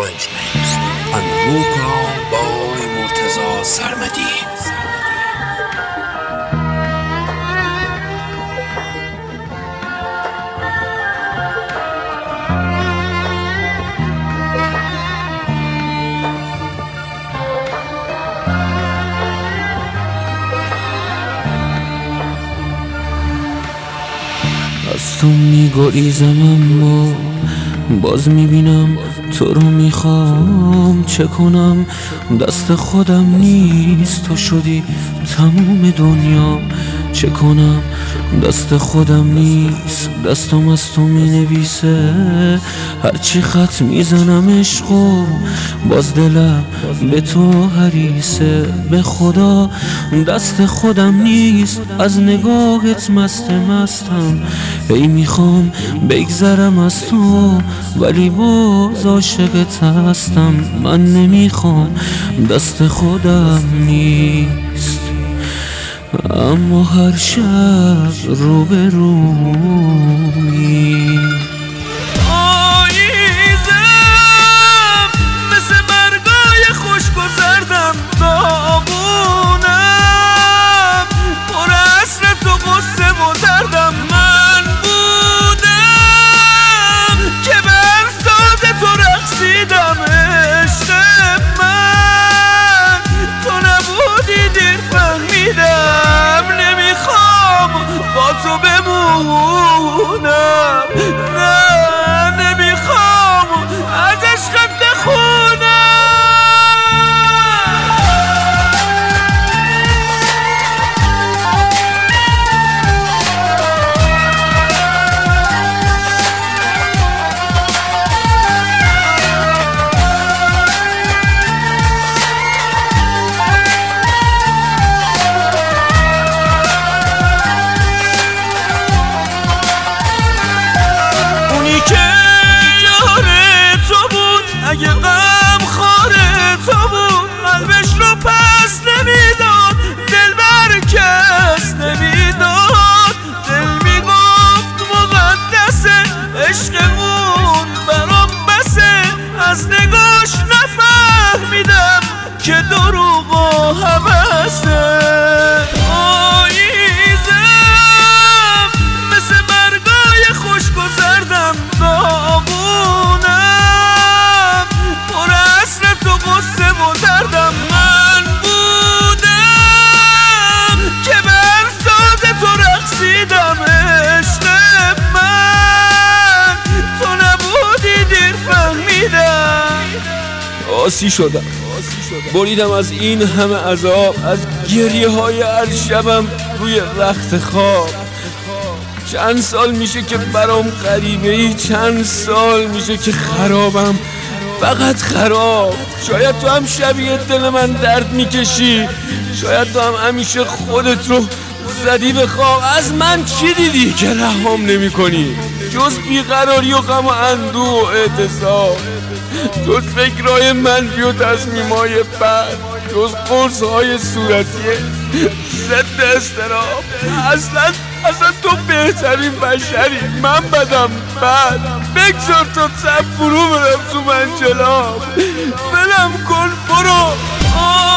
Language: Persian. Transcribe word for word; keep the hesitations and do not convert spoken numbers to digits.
arrangement and vocal by Murtaza Sarmadi. از تو میگریزم اما باز میبینم تو رو میخوام. چه کنم دست خودم نیست، تو شدی تموم دنیا. چه کنم دست خودم نیست، دستم از تو مینویسه. هرچی خط میزنم عشقو باز دلم به تو حریصه. به خدا دست خودم نیست، از نگاهت مست مستم. ای میخوام بگذرم از تو ولی باز عاشقت هستم. من نمیخوام دست خودم نیست، اما هر شب رو به روی آییزم مثل مرگای خشک و زردم. داغونم پر حسرت و غصه و دردم. من بودم که بر ساز تو رقصیدم. عشق من تو نبودی دیر فهمیدم. نمیخوام با تو بمونم، نه نمیخوام از عشقت بخونم. اگه غم خاره تو بود قلبش رو پس نمیداد. دل بر کس نمیداد. دل میگفت مقدسه عشقمون برام بسه. از نگاش نفهمیدم که دروغ و هوسه. آییزم مثل مرگای خشک و زردم. داغونم پر حسرت و غصه و دردم. من بودم که بر ساز تو رقصیدم. عشق من تو نبودی دیر فهمیدم. آسی شدم، بریدم از این همه عذاب، از گریه های هر شبم روی رخت خواب. چند سال میشه که برام غریبه ای، چند سال میشه که خرابم، فقط خراب. شاید تو هم شبیه دل من درد میکشی، شاید تو هم همیشه خودت رو زدی به خواب. از من چی دیدی که رهام نمی کنی؟ جز بیقراری و غم و اندوه و اعتصاب، جز فکرهای منفی و تصمیمای بد، جز قرصهای صورتی ضد اضطراب. اصلا اصلا تو بهترین بشری، من بدم بد. بگذار تا تب فرو برم تو منجلاب، بلم کن برو.